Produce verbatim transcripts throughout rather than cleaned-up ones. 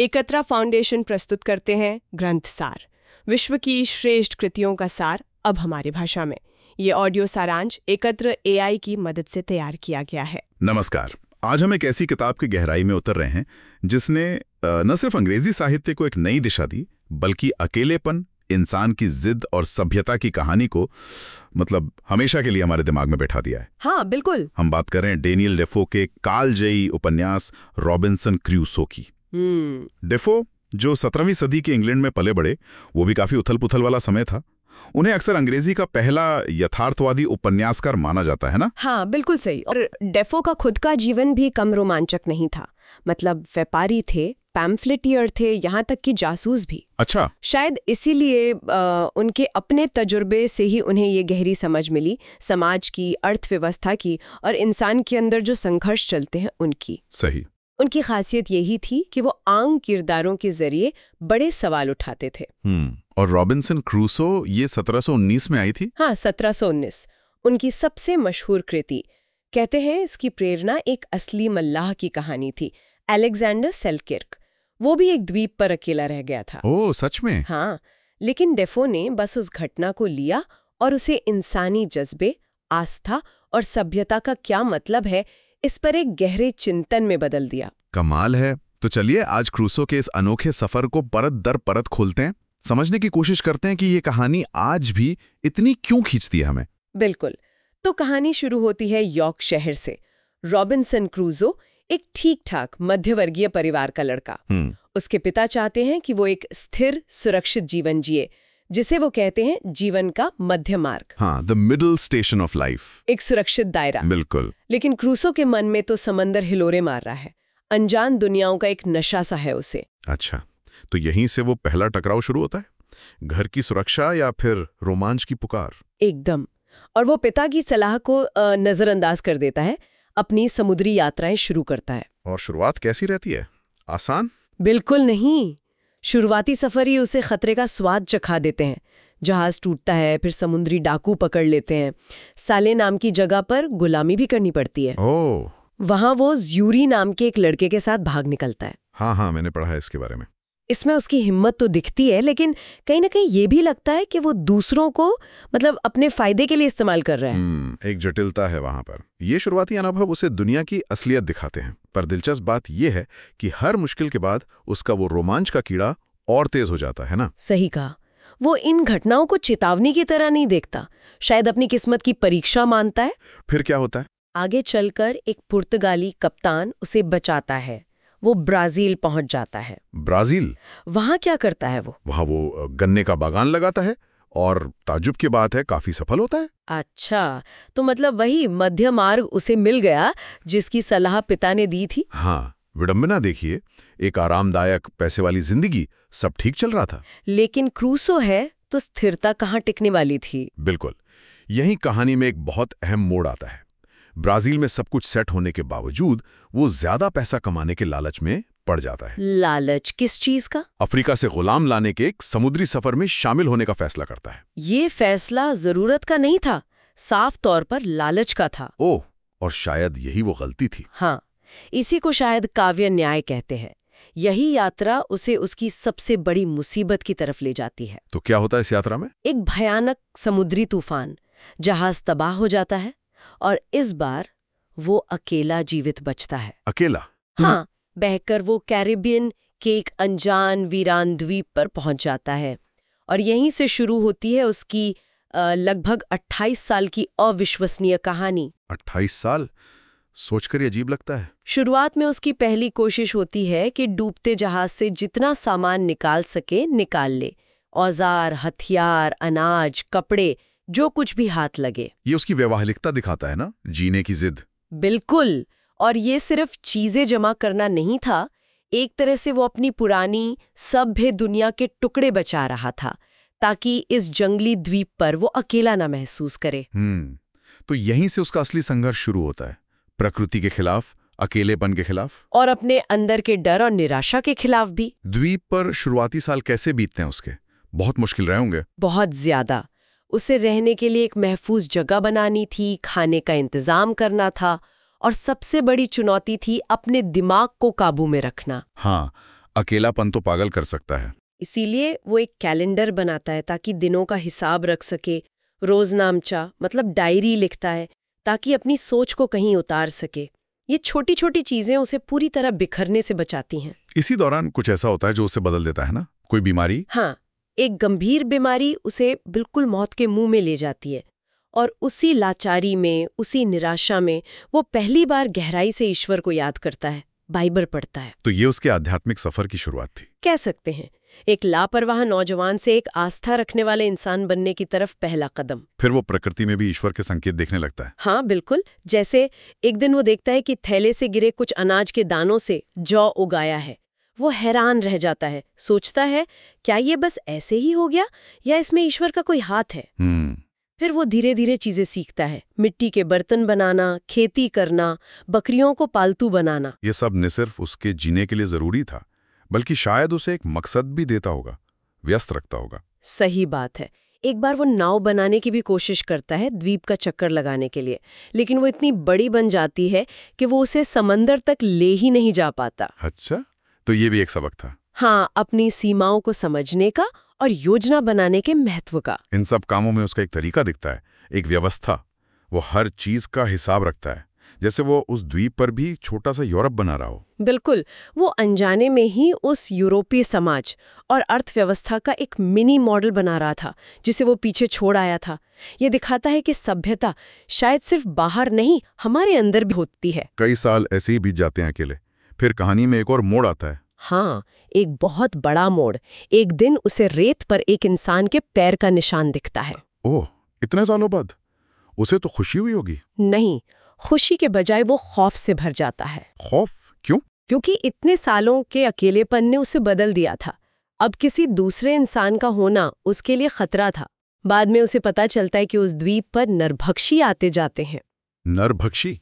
एकत्रा foundation प्रस्तुत करते हैं ग्रंथ सार, विश्व की श्रेष्ठ कृतियों का सार, अब हमारी भाषा में। ये ऑडियो सारांश एकत्र एआई की मदद से तैयार किया गया है। नमस्कार। आज हम एक ऐसी किताब की गहराई में उतर रहे हैं जिसने न सिर्फ अंग्रेजी साहित्य को एक नई दिशा दी, बल्कि अकेलेपन, इंसान की जिद और सभ्यता की कहानी को मतलब हमेशा के लिए हमारे दिमाग में बैठा दिया है। हाँ, बिल्कुल। हम बात कर रहे हैं डेनियल डेफो के कालजयी उपन्यास रॉबिन्सन क्रूसो की। डेफो, जो सत्रहवीं सदी के इंग्लैंड में पले बड़े, वो भी काफी उथल पुथल वाला समय था। उन्हें अक्सर अंग्रेजी का पहला यथार्थवादी उपन्यासकार माना जाता है ना? हाँ, बिल्कुल सही। और डेफो का खुद का जीवन भी कम रोमांचक नहीं था। मतलब व्यापारी थे, पैम्फलेटियर थे, यहाँ तक कि जासूस भी। अच्छा। शायद इसीलिए उनके अपने तजुर्बे से ही उन्हें ये गहरी समझ मिली, समाज की, अर्थव्यवस्था की और इंसान के अंदर जो संघर्ष चलते हैं उनकी। सही। उनकी खासियत यही थी कि वो आम किरदारों के जरिए बड़े सवाल उठाते थे। हम्म और रॉबिन्सन क्रूसो ये सत्रह सौ उन्नीस में आई थी? हाँ, सत्रह सौ उन्नीस उनकी सबसे मशहूर कृति। कहते हैं इसकी प्रेरणा एक असली मल्लाह की कहानी थी, अलेक्जेंडर सेलकिर्क। वो भी एक द्वीप पर अकेला रह गया था। ओह, सच में? हाँ, लेकिन डेफो ने बस उस घटना को लिया और उसे इंसानी जज्बे, आस्था और सभ्यता का क्या मतलब है, इस पर एक गहरे चिंतन में बदल दिया। कमाल है। तो चलिए आज क्रूसो के इस अनोखे सफर को परत दर परत खोलते हैं, समझने की कोशिश करते हैं कि ये कहानी आज भी इतनी क्यों खींचती है हमें। बिल्कुल। तो कहानी शुरू होती है यॉर्क शहर से। रॉबिन्सन क्रूसो एक ठीक-ठाक मध्यवर्गीय परिवार का लड़का। उसके पिता चाहते हैं कि वो एक स्थिर, सुरक्षित जीवन जिए, जिसे वो कहते हैं जीवन का मध्य मार्ग। हाँ, the middle station of life, एक सुरक्षित दायरा। बिल्कुल। लेकिन क्रूसो के मन में तो समंदर हिलोरे मार रहा है। अनजान दुनियाओं का एक नशा सा है उसे। अच्छा, तो यहीं से वो पहला टकराव शुरू होता है, घर की सुरक्षा या फिर रोमांच की पुकार? एकदम। और वो पिता की सलाह को नजरअंदाज कर देता है, अपनी समुद्री यात्राएं शुरू करता है। और शुरुआत कैसी रहती है? आसान? बिल्कुल नहीं। शुरुआती सफर ही उसे खतरे का स्वाद चखा देते हैं। जहाज टूटता है, फिर समुद्री डाकू पकड़ लेते हैं। साले नाम की जगह पर गुलामी भी करनी पड़ती है। ओह। वहां वो ज्यूरी नाम के एक लड़के के साथ भाग निकलता है। हाँ हाँ, मैंने पढ़ा है इसके बारे में। इसमें उसकी हिम्मत तो दिखती है, लेकिन कहीं ना कहीं ये भी लगता है कि वो दूसरों को मतलब अपने फायदे के लिए इस्तेमाल कर रहा है। एक जटिलता है वहां पर। ये शुरुआती अनुभव उसे दुनिया की असलियत दिखाते हैं, पर दिलचस्प बात यह है कि हर मुश्किल के बाद उसका वो रोमांच का कीड़ा और तेज हो जाता है ना? सही कहा। वो इन घटनाओं को चेतावनी की तरह नहीं देखता, शायद अपनी किस्मत की परीक्षा मानता है। फिर क्या होता है? आगे चलकर एक पुर्तगाली कप्तान उसे बचाता है। वो ब्राजील पहुंच जाता है। ब्राजील? वहां क्या करता है वो? वहां वो गन्ने का बागान लगाता है और ताजुब की बात है, काफी सफल होता है। अच्छा, तो मतलब वही मध्य मार्ग उसे मिल गया जिसकी सलाह पिता ने दी थी। हाँ, विडंबना देखिए, एक आरामदायक पैसे वाली जिंदगी, सब ठीक चल रहा था। लेकिन क्रूसो है तो स्थिरता कहाँ टिकने वाली थी? बिल्कुल। यही कहानी में एक बहुत अहम मोड़ आता है। ब्राजील में सब कुछ सेट होने के बावजूद वो ज्यादा पैसा कमाने के लालच में पड़ जाता है। लालच किस चीज का? अफ्रीका से गुलाम लाने के एक समुद्री सफर में शामिल होने का फैसला करता है। ये फैसला जरूरत का नहीं था, साफ तौर पर लालच का था। ओह, और शायद यही वो गलती थी। हाँ, इसी को शायद काव्य न्याय कहते हैं। यही यात्रा उसे उसकी सबसे बड़ी मुसीबत की तरफ ले जाती है। तो क्या होता है इस यात्रा में? एक भयानक समुद्री तूफान, जहाज तबाह हो जाता है और इस बार वो अकेला जीवित बचता है। अकेला? हाँ, बहकर वो कैरिबियन के एक अनजान वीरान द्वीप पर पहुंच जाता है और यहीं से शुरू होती है उसकी लगभग अट्ठाईस साल की अविश्वसनीय कहानी। अट्ठाईस साल? सोचकर अजीब लगता है। शुरुआत में उसकी पहली कोशिश होती है कि डूबते जहाज से जितना सामान निकाल सके निकाल ले। औजार, हथियार, अनाज, कपड़े, जो कुछ भी हाथ लगे। ये उसकी व्यवहारिकता दिखाता है ना, जीने की जिद। बिल्कुल। और ये सिर्फ चीजें जमा करना नहीं था, एक तरह से वो अपनी पुरानी सभ्य दुनिया के टुकड़े बचा रहा था ताकि इस जंगली द्वीप पर वो अकेला ना महसूस करे। हम्म तो यहीं से उसका असली संघर्ष शुरू होता है, प्रकृति के खिलाफ, अकेलेपन के खिलाफ और अपने अंदर के डर और निराशा के खिलाफ भी। द्वीप पर शुरुआती साल कैसे बीतते हैं उसके? बहुत मुश्किल रहे होंगे। बहुत ज्यादा। उसे रहने के लिए एक महफूज जगह बनानी थी, खाने का इंतजाम करना था और सबसे बड़ी चुनौती थी अपने दिमाग को काबू में रखना। हाँ, अकेलापन तो पागल कर सकता है। इसीलिए वो एक कैलेंडर बनाता है ताकि दिनों का हिसाब रख सके, रोजनामचा मतलब डायरी लिखता है ताकि अपनी सोच को कहीं उतार सके। ये छोटी छोटी चीजें उसे पूरी तरह बिखरने से बचाती हैं। इसी दौरान कुछ ऐसा होता है जो उसे बदल देता है ना, कोई बीमारी? हाँ, एक गंभीर बीमारी उसे बिल्कुल मौत के मुंह में ले जाती है और उसी लाचारी में, उसी निराशा में वो पहली बार गहराई से ईश्वर को याद करता है, बाइबल पढ़ता है। तो ये उसके आध्यात्मिक सफर की शुरुआत थी, कह सकते हैं। एक लापरवाह नौजवान से एक आस्था रखने वाले इंसान बनने की तरफ पहला कदम। फिर वो प्रकृति में भी ईश्वर के संकेत देखने लगता है। हाँ बिल्कुल, जैसे एक दिन वो देखता है कि थैले से गिरे कुछ अनाज के दानों से जौ उगाया है। वो हैरान रह जाता है, सोचता है क्या ये बस ऐसे ही हो गया या इसमें ईश्वर का कोई हाथ है। हम्म फिर वो धीरे धीरे चीजें सीखता है, मिट्टी के बर्तन बनाना, खेती करना, बकरियों को पालतू बनाना। ये सब न सिर्फ उसके जीने के लिए जरूरी था, बल्कि शायद उसे एक मकसद भी देता होगा, व्यस्त रखता होगा। सही बात है। एक बार वो नाव बनाने की भी कोशिश करता है द्वीप का चक्कर लगाने के लिए, लेकिन वो इतनी बड़ी बन जाती है कि वो उसे समंदर तक ले ही नहीं जा पाता। अच्छा, तो ये भी एक सबक था। हाँ, अपनी सीमाओं को समझने का और योजना बनाने के महत्व का। इन सब कामों में उसका एक तरीका दिखता है, एक व्यवस्था। वो हर चीज का हिसाब रखता है, जैसे वो उस द्वीप पर भी छोटा सा यूरोप बना रहा हो। बिल्कुल, वो अनजाने में ही उस यूरोपीय समाज और अर्थव्यवस्था का एक मिनी मॉडल बना रहा था, जिसे वो पीछे छोड़ आया था। ये दिखाता है कि सभ्यता शायद सिर्फ बाहर नहीं, हमारे अंदर भी होती है। कई साल ऐसे ही बीत जाते हैं अकेले, फिर कहानी में एक और मोड़ आता है। हाँ, एक बहुत बड़ा मोड़। एक दिन उसे रेत पर एक इंसान के पैर का निशान दिखता है। ओह, इतने सालों बाद? उसे तो खुशी हुई होगी। नहीं, खुशी के बजाय वो खौफ से भर जाता है। खौफ? क्यों? क्योंकि इतने सालों के अकेलेपन ने उसे बदल दिया था। अब किसी दूसरे इंसान का होना उसके लिए खतरा था। बाद में उसे पता चलता है कि उस द्वीप पर नरभक्षी आते जाते हैं। नरभक्षी?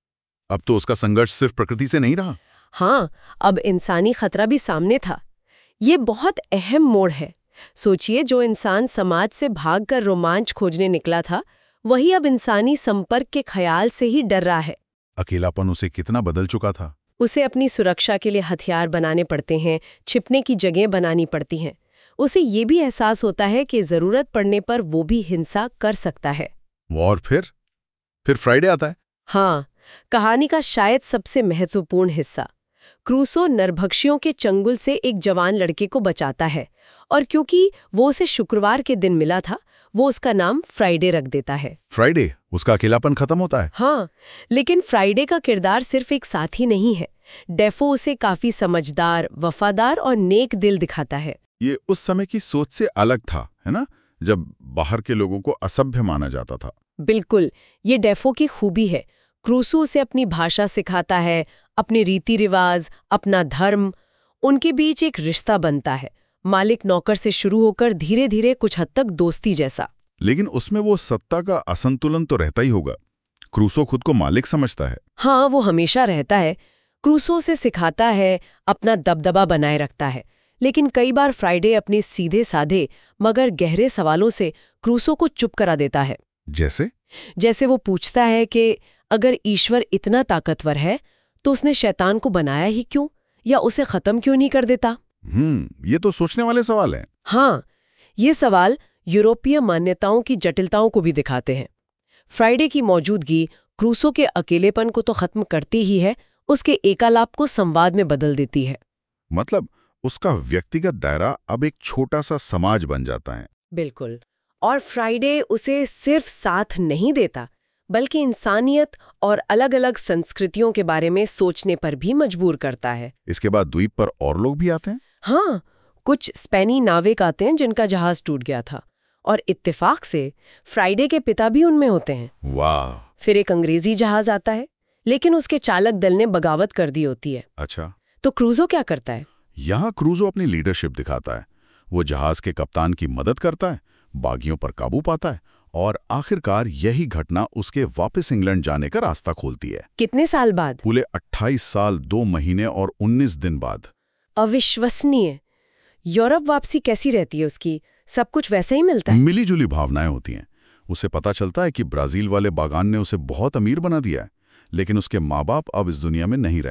अब तो उसका संघर्ष सिर्फ प्रकृति से नहीं रहा। हाँ, अब इंसानी खतरा भी सामने था। ये बहुत अहम मोड़ है। सोचिए, जो इंसान समाज से भागकर रोमांच खोजने निकला था, वही अब इंसानी संपर्क के ख्याल से ही डर रहा है। अकेलापन उसे कितना बदल चुका था। उसे अपनी सुरक्षा के लिए हथियार बनाने पड़ते हैं, छिपने की जगह बनानी पड़ती हैं। उसे ये भी एहसास होता है कि जरूरत पड़ने पर वो भी हिंसा कर सकता है। और फिर फिर फ्राइडे आता है। हाँ, कहानी का शायद सबसे महत्वपूर्ण हिस्सा। क्रूसो नरभक्षियों के चंगुल से एक जवान लड़के को बचाता है, और क्योंकि वो उसे शुक्रवार के दिन मिला था, वो उसका नाम फ्राइडे रख देता है। फ्राइडे, उसका अकेलापन खत्म होता है। हाँ, लेकिन फ्राइडे का किरदार सिर्फ एक साथी नहीं है। डेफो उसे काफी समझदार, वफादार और नेक दिल दिखाता है। ये उस समय की सोच से अलग था, है ना, जब बाहर के लोगों को असभ्य माना जाता था। बिल्कुल, ये डेफो की खूबी है। क्रूसो उसे अपनी भाषा सिखाता है, अपने रीति रिवाज, अपना धर्म। उनके बीच एक रिश्ता बनता है, मालिक नौकर से शुरू होकर धीरे धीरे कुछ हद तक दोस्ती जैसा। लेकिन उसमें वो सत्ता का असंतुलन तो रहता ही होगा। क्रूसो खुद को मालिक समझता है। हाँ, वो हमेशा रहता है। क्रूसो से सिखाता है, अपना दबदबा बनाए रखता है। लेकिन कई बार फ्राइडे अपने सीधे साधे मगर गहरे सवालों से क्रूसो को चुप करा देता है। जैसे जैसे वो पूछता है कि अगर ईश्वर इतना ताकतवर है तो उसने शैतान को बनाया ही क्यों, या उसे खत्म क्यों नहीं कर देता। हम्म ये तो सोचने वाले सवाल हैं। हाँ, ये सवाल यूरोपीय मान्यताओं की जटिलताओं को भी दिखाते हैं। फ्राइडे की मौजूदगी क्रूसो के अकेलेपन को तो खत्म करती ही है, उसके एकालाप को संवाद में बदल देती है। मतलब उसका व्यक्तिगत दायरा अब एक छोटा सा समाज बन जाता है। बिल्कुल, और फ्राइडे उसे सिर्फ साथ नहीं देता, बल्कि इंसानियत और अलग अलग संस्कृतियों के बारे में सोचने पर भी मजबूर करता है। इसके बाद द्वीप पर और लोग भी आते हैं। हाँ, कुछ स्पेनी नाविक आते हैं जिनका जहाज टूट गया था, और इत्तेफाक से फ्राइडे के पिता भी उनमें होते हैं। वाह। फिर एक अंग्रेजी जहाज आता है, लेकिन उसके चालक दल ने बगावत कर दी होती है। अच्छा, तो क्रूजो क्या करता है? यहाँ क्रूजो अपनी लीडरशिप दिखाता है। वो जहाज के कप्तान की मदद करता है, बागियों पर काबू पाता है, और आखिरकार यही घटना उसके वापस इंग्लैंड जाने का रास्ता खोलती है। कितने साल बाद? पूरे अट्ठाईस साल, दो महीने और उन्नीस दिन बाद। अविश्वसनीय। यूरोप वापसी कैसी रहती है उसकी? सब कुछ वैसे ही मिलता है? मिली जुली भावनाएं होती हैं। उसे पता चलता है कि ब्राजील वाले बागान ने उसे बहुत अमीर बना दिया है, लेकिन उसके माँ बाप अब इस दुनिया में नहीं रहे।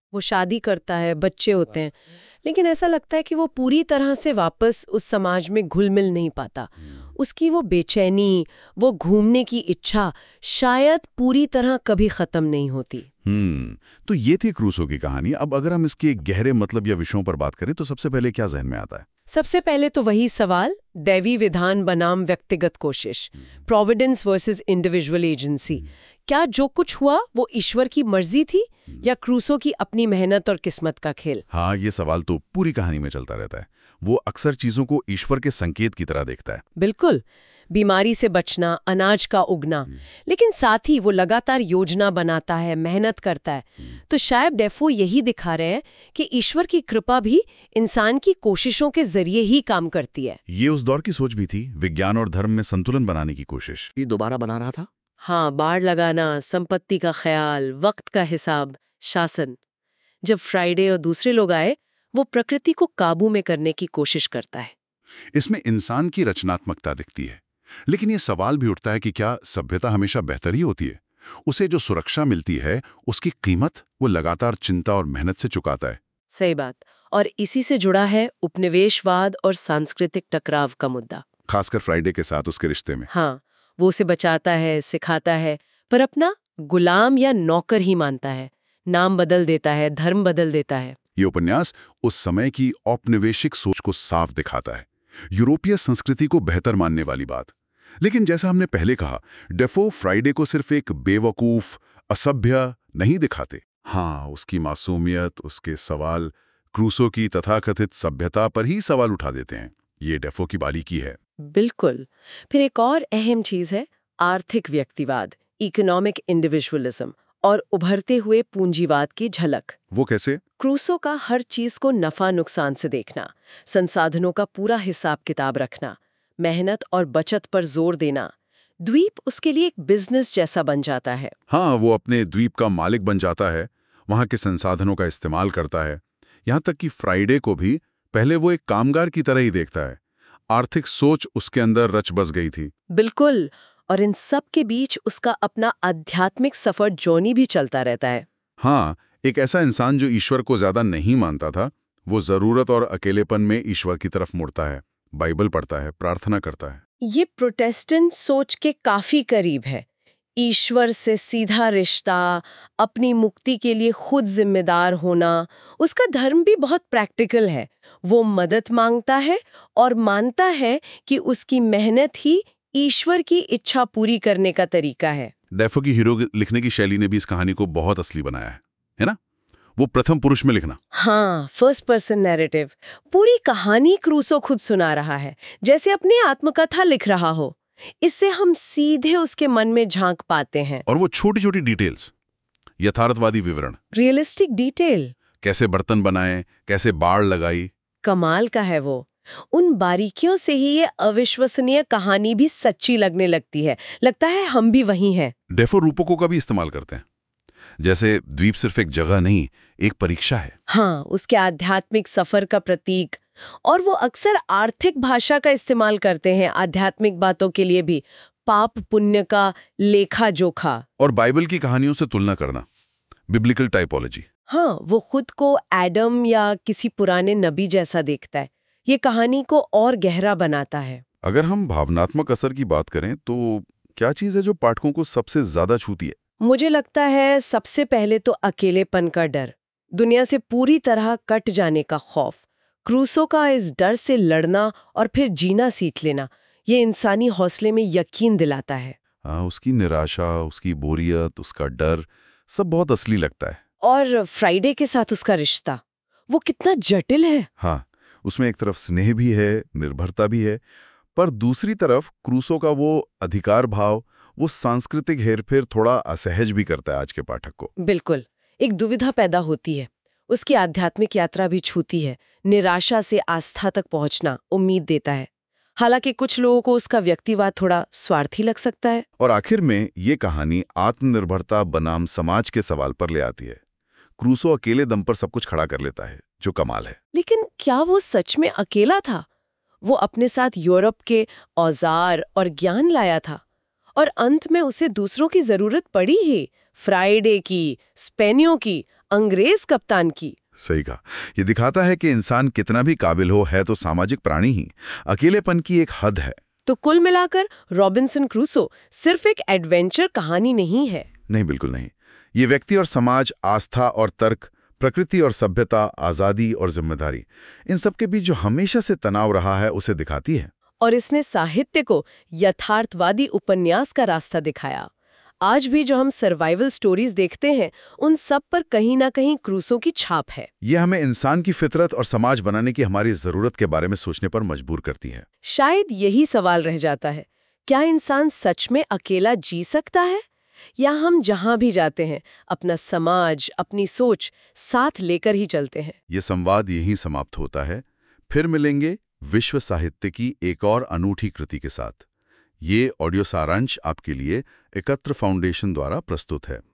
वो शादी करता है, बच्चे होते हैं, लेकिन ऐसा लगता है कि वो पूरी तरह से वापस उस समाज में घुल मिल नहीं पाता। उसकी वो बेचैनी, वो घूमने की इच्छा शायद पूरी तरह कभी खत्म नहीं होती। हम्म तो ये थी क्रूसो की कहानी। अब अगर हम इसके गहरे मतलब या विषयों पर बात करें तो सबसे पहले क्या जहन में आता है? सबसे पहले तो वही सवाल, दैवी विधान बनाम व्यक्तिगत कोशिश, प्रोविडेंस वर्सेस इंडिविजुअल एजेंसी। क्या जो कुछ हुआ वो ईश्वर की मर्जी थी या क्रूसो की अपनी मेहनत और किस्मत का खेल? हाँ, ये सवाल तो पूरी कहानी में चलता रहता है। वो अक्सर चीजों को ईश्वर के संकेत की तरह देखता है। बिल्कुल, बीमारी से बचना, अनाज का उगना, लेकिन साथ ही वो लगातार योजना बनाता है, मेहनत करता है। तो शायद डेफो यही दिखा रहे हैं कि ईश्वर की कृपा भी इंसान की कोशिशों के जरिए ही काम करती है। ये उस दौर की सोच भी थी, विज्ञान और धर्म में संतुलन बनाने की कोशिश। ये दोबारा बना रहा था। हाँ, बाढ़ लगाना, संपत्ति का ख्याल, वक्त का हिसाब, शासन। जब फ्राइडे और दूसरे लोग आए, वो प्रकृति को काबू में करने की कोशिश करता है। इसमें इंसान की रचनात्मकता दिखती है, लेकिन ये सवाल भी उठता है कि क्या सभ्यता हमेशा बेहतर ही होती है? उसे जो सुरक्षा मिलती है उसकी कीमत वो लगातार चिंता और मेहनत से चुकाता है। सही बात। और इसी से जुड़ा है उपनिवेशवाद और सांस्कृतिक टकराव का मुद्दा, खासकर फ्राइडे के साथ उसके रिश्ते में। हाँ, वो उसे बचाता है, सिखाता है, पर अपना गुलाम या नौकर ही मानता है। नाम बदल देता है, धर्म बदल देता है। ये उपन्यास उस समय की औपनिवेशिक सोच को साफ दिखाता है, यूरोपीय संस्कृति को बेहतर मानने वाली बात। लेकिन जैसा हमने पहले कहा, डेफो फ्राइडे को सिर्फ एक बेवकूफ, असभ्य नहीं दिखाते। हाँ, उसकी मासूमियत, उसके सवाल क्रूसो की तथाकथित सभ्यता पर ही सवाल उठा देते हैं। ये डेफो की बारीकी है। बिल्कुल। फिर एक और अहम चीज है आर्थिक व्यक्तिवाद, इकोनॉमिक इंडिविजुअलिज्म और उभरते हुए पूंजीवाद की झलक। वो कैसे? क्रूसो का हर चीज को नफा नुकसान से देखना, संसाधनों का पूरा हिसाब किताब रखना, मेहनत और बचत पर जोर देना। द्वीप उसके लिए एक बिजनेस जैसा बन जाता है। हाँ, वो अपने द्वीप का मालिक बन जाता है, वहां के संसाधनों का इस्तेमाल करता है। यहां तक कि फ्राइडे को भी पहले वो एक कामगार की तरह ही देखता है। आर्थिक सोच उसके अंदर रच बस गई थी। बिल्कुल। और इन सब के बीच उसका अपना आध्यात्मिक सफर जर्नी भी चलता रहता है। हाँ, एक ऐसा इंसान जो ईश्वर को ज्यादा नहीं मानता था, वो जरूरत और अकेलेपन में ईश्वर की तरफ मुड़ता है, बाइबल पढ़ता है, प्रार्थना करता है। ये प्रोटेस्टेंट सोच के काफी करीब है। ईश्वर से सीधा रिश्ता, अपनी मुक्ति के लिए खुद जिम्मेदार होना। उसका धर्म भी बहुत प्रैक्टिकल है। वो मदद मांगता है और मानता है कि उसकी मेहनत ही ईश्वर की इच्छा पूरी करने का तरीका है। डेफो की हीरो लिखने की शैली ने भी इस कहानी को बहुत असली बनाया है, है ना? वो प्रथम पुरुष में लिखना। हाँ, फर्स्ट पर्सन नैरेटिव। पूरी कहानी क्रूसो खुद सुना रहा है, जैसे अपनी आत्मकथा लिख रहा हो। इससे हम सीधे उसके मन में झांक पाते हैं। और वो छोटी छोटी डिटेल्स, यथार्थवादी विवरण, रियलिस्टिक डिटेल, कैसे बर्तन बनाए, कैसे बाढ़ लगाई, कमाल का है वो। उन बारीकियों से ही ये अविश्वसनीय कहानी भी सच्ची लगने लगती है। लगता है हम भी वही हैं। डेफो रूपकों का भी इस्तेमाल करते हैं, जैसे द्वीप सिर्फ एक जगह नहीं, एक परीक्षा है। हाँ, उसके आध्यात्मिक सफर का प्रतीक। और वो अक्सर आर्थिक भाषा का इस्तेमाल करते हैं आध्यात्मिक बातों के लिए भी, पाप पुण्य का लेखा जोखा। और बाइबल की कहानियों से तुलना करना, बिब्लिकल टाइपोलॉजी। हाँ, वो खुद को एडम या किसी पुराने नबी जैसा देखता है। ये कहानी को और गहरा बनाता है। अगर हम भावनात्मक असर की बात करें तो क्या चीज है जो पाठकों को सबसे ज्यादा छूती है? मुझे लगता है सबसे पहले तो अकेलेपन का डर, दुनिया से पूरी तरह कट जाने का खौफ। क्रूसो का इस डर से लड़ना और फिर जीना सीख लेना, ये इंसानी हौसले में यकीन दिलाता है। हाँ, उसकी निराशा, उसकी बोरियत, उसका डर, सब बहुत असली लगता है। और फ्राइडे के साथ उसका रिश्ता, वो कितना जटिल है। हाँ, उसमें एक तरफ स्नेह भी है, निर्भरता भी है, पर दूसरी तरफ क्रूसो का वो अधिकार भाव, वो सांस्कृतिक हेरफेर थोड़ा असहज भी करता है आज के पाठक को। बिल्कुल, एक दुविधा पैदा होती है। उसकी आध्यात्मिक यात्रा भी छूती है, निराशा से आस्था तक पहुंचना उम्मीद देता है। हालांकि कुछ लोगों को उसका व्यक्तिवाद थोड़ा स्वार्थी लग सकता है। और आखिर में ये कहानी आत्मनिर्भरता बनाम समाज के सवाल पर ले आती है। क्रूसो अकेले दम पर सब कुछ खड़ा कर लेता है, जो कमाल है। लेकिन क्या वो सच में अकेला था? वो अपने साथ यूरोप के औजार और ज्ञान लाया था, और अंत में उसे दूसरों की जरूरत पड़ी ही, फ्राइडे की, स्पेनियों की, अंग्रेज कप्तान की। सही कहा। ये दिखाता है कि इंसान कितना भी काबिल हो, है तो सामाजिक प्राणी ही। अकेलेपन की एक हद है। तो कुल मिलाकर रॉबिन्सन क्रूसो सिर्फ एक एडवेंचर कहानी नहीं है। नहीं, बिल्कुल नहीं। ये व्यक्ति और समाज, आस्था और तर्क, प्रकृति और सभ्यता, आजादी और जिम्मेदारी, इन सब के बीच जो हमेशा से तनाव रहा है उसे दिखाती है। और इसने साहित्य को यथार्थवादी उपन्यास का रास्ता दिखाया। आज भी जो हम सर्वाइवल स्टोरीज देखते हैं, उन सब पर कहीं ना कहीं क्रूसो की छाप है। ये हमें इंसान की फितरत और समाज बनाने की हमारी जरूरत के बारे में सोचने पर मजबूर करती है। शायद यही सवाल रह जाता है, क्या इंसान सच में अकेला जी सकता है, या हम जहां भी जाते हैं अपना समाज, अपनी सोच साथ लेकर ही चलते हैं? ये संवाद यहीं समाप्त होता है। फिर मिलेंगे विश्व साहित्य की एक और अनूठी कृति के साथ। ये ऑडियो सारांश आपके लिए एकत्र फाउंडेशन द्वारा प्रस्तुत है।